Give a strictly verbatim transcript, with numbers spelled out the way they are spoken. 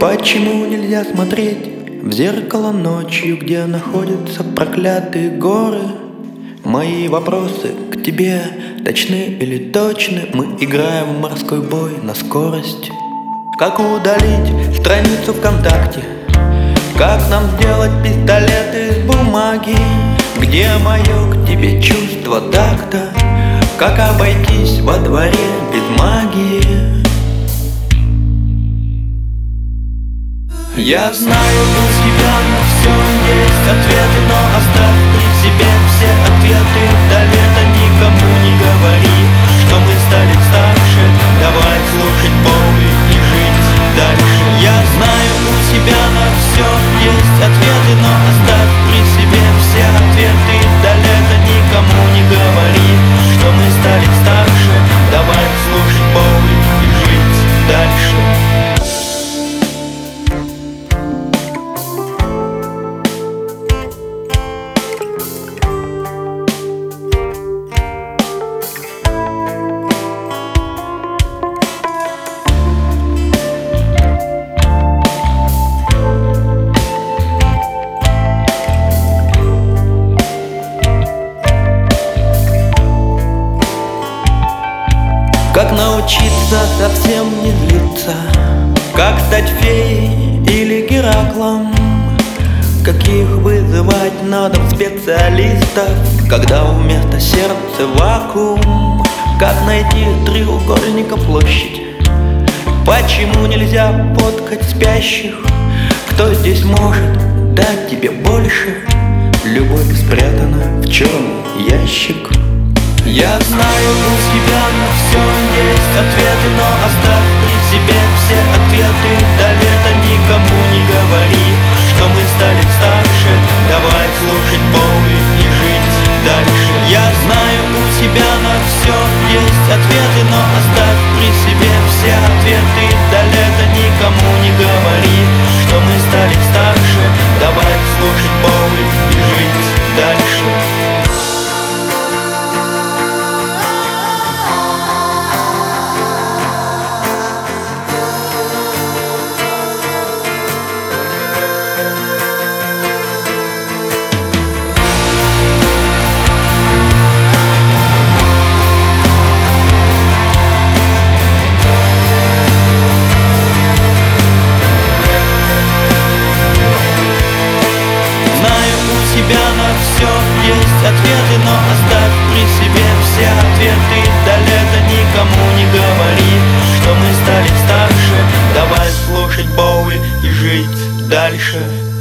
Почему нельзя смотреть в зеркало ночью, где находятся проклятые горы? Мои вопросы к тебе точны или точны? Мы играем в морской бой на скорость. Как удалить страницу ВКонтакте? Как нам сделать пистолет из бумаги? Где мое к тебе чувство такта? Как обойтись во дворе без магии? Я знаю, у тебя на все есть ответы, но оставь при себе все ответы. До лета никому не говори, что мы стали старше. Давай слушать Боуи и жить дальше. Я знаю, у тебя на все есть ответы, но оставь при себе все ответы. До лета никому не говори, что мы стали старше. Давай слушать Боуи и жить дальше. Как научиться совсем не злиться? Как стать феей или Гераклом? Каких вызывать надо специалистов, когда вместо сердца вакуум? Как найти треугольника площадь? Почему нельзя подкать спящих? Кто здесь может дать тебе больше? Любовь спрятана в черный ящик. Я знаю, у тебя на все есть ответы, но оставь при себе все ответы. До лета никому не говори, что мы стали старше. Давай слушать Боуи и жить дальше. Я знаю, у тебя на все есть ответы, но оставь при себе все ответы. До лета никому не говори, что мы стали старше. Давай слушать Боуи и жить дальше. У тебя на все есть ответы, но оставь при себе все ответы. До лета никому не говори, что мы стали старше. Давай слушать Боуи и жить дальше.